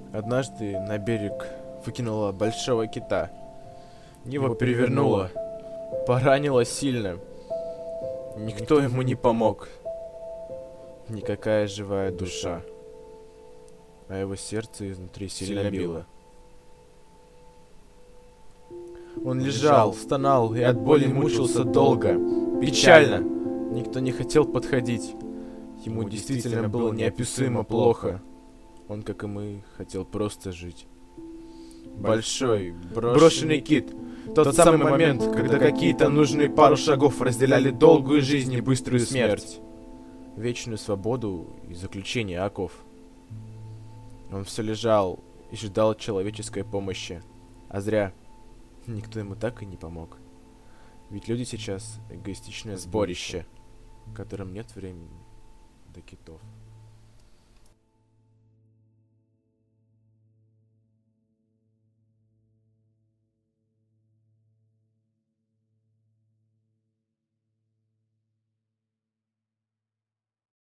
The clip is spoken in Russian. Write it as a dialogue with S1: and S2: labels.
S1: Однажды на берег выкинула большого кита. Его перевернуло, поранило сильно. Никто ему не помог. Никакая живая душа. А его сердце изнутри сильно било. Он лежал, стонал и от боли мучился долго. Печально. Никто не хотел подходить. Ему действительно было неописуемо плохо. Он, как и мы, хотел просто жить. Большой, брошенный кит. Тот самый момент, когда какие-то нужные пару шагов разделяли долгую жизнь и быструю смерть. Вечную свободу и заключение оков. Он все лежал и ждал человеческой помощи. А зря. Никто ему так и не помог. Ведь люди сейчас эгоистичное сборище, которым нет времени до китов.